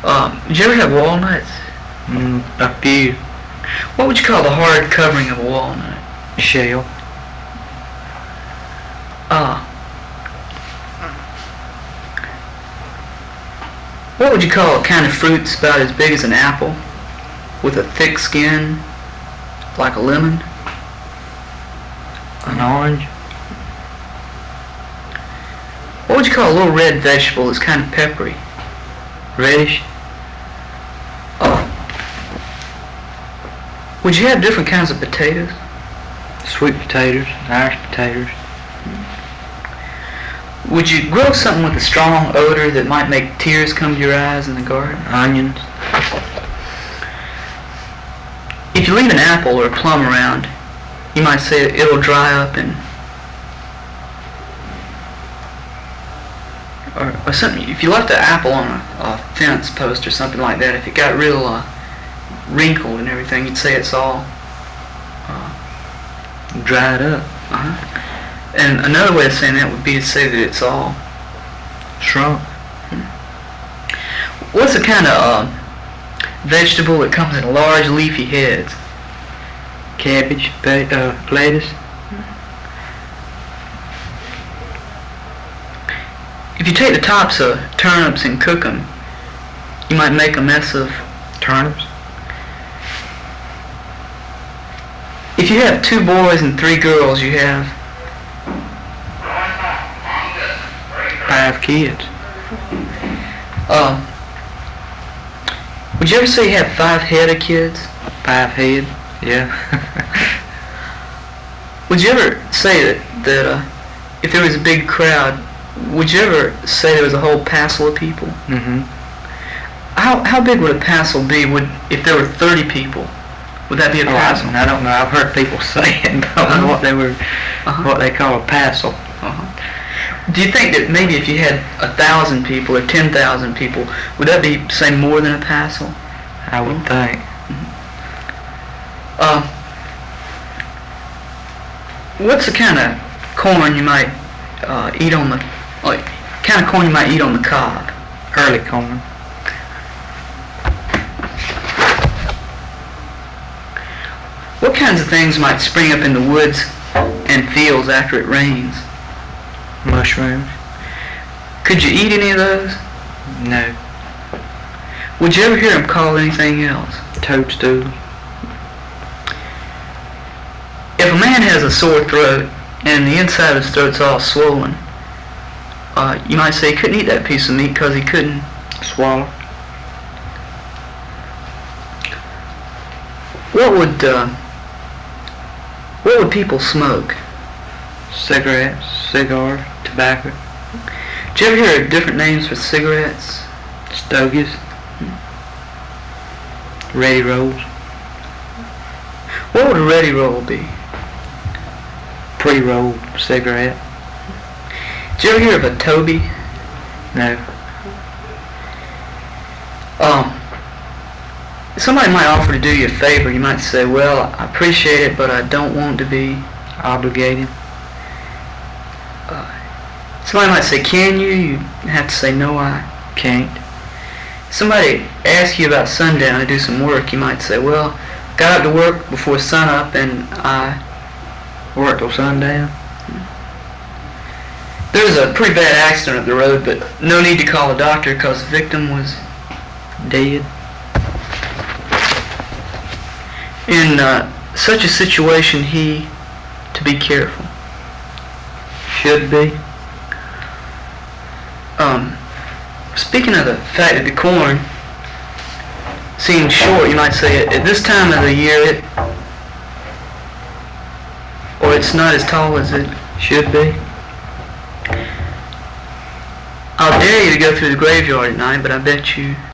Did you ever have walnuts? A few. What would you call the hard covering of a walnut? Shell. What would you call a kind of fruit that's about as big as an apple, with a thick skin, like a lemon? An orange. What would you call a little red vegetable that's kind of peppery? Reddish. Would you have different kinds of potatoes? Sweet potatoes. Irish potatoes. Would you grow something with a strong odor that might make tears come to your eyes in the garden? Onions. If you leave an apple or a plum around, you might say it'll dry up and or something. If you left an apple on a fence post or something like that, if it got real wrinkled and everything, you'd say it's all Dried up. And another way of saying that would be to say that it's all Shrunk. What's the kind of vegetable that comes in large leafy heads? Cabbage. Lettuce. If you take the tops of turnips and cook them, you might make a mess of Turnips. If you have 2 boys and 3 girls, you have 5 kids. Would you ever say you have 5 head of kids? 5 head. Yeah. Would you ever say that if there was a big crowd, would you ever say there was a whole passel of people? How big would a passel be? If there were 30 people, would that be a passel? I don't know. I've heard people say it. I don't know what they call a passel. Do you think that maybe if you had 1,000 people or 10,000 people, would that be, say, more than a passel? I would think. What's the kind of corn you might eat on the cob? Early corn. What kinds of things might spring up in the woods and fields after it rains? Mushrooms. Could you eat any of those? No. Would you ever hear them call anything else? Toadstools. If a man has a sore throat and the inside of his throat's all swollen, you might say he couldn't eat that piece of meat because he couldn't Swallow. What would people smoke? Cigarettes, cigars, tobacco. Did you ever hear of different names for cigarettes? Stogies. Ready rolls. What would a ready roll be? Pre-rolled cigarette. Did you ever hear of a Toby? No. Somebody might offer to do you a favor. You might say, well, I appreciate it, but I don't want to be Obligated. Somebody might say, can you? You have to say, no, I Can't. Somebody asks you about sundown to do some work. You might say, well, got up to work before sunup and I Work till sundown. There was a pretty bad accident up the road, but no need to call a doctor because the victim was Dead. in such a situation. To be careful. Should be. Speaking of the fact that the corn seems short, you might say at this time of the year it's not as tall as it Should be. I'll dare you to go through the graveyard at night, but I bet you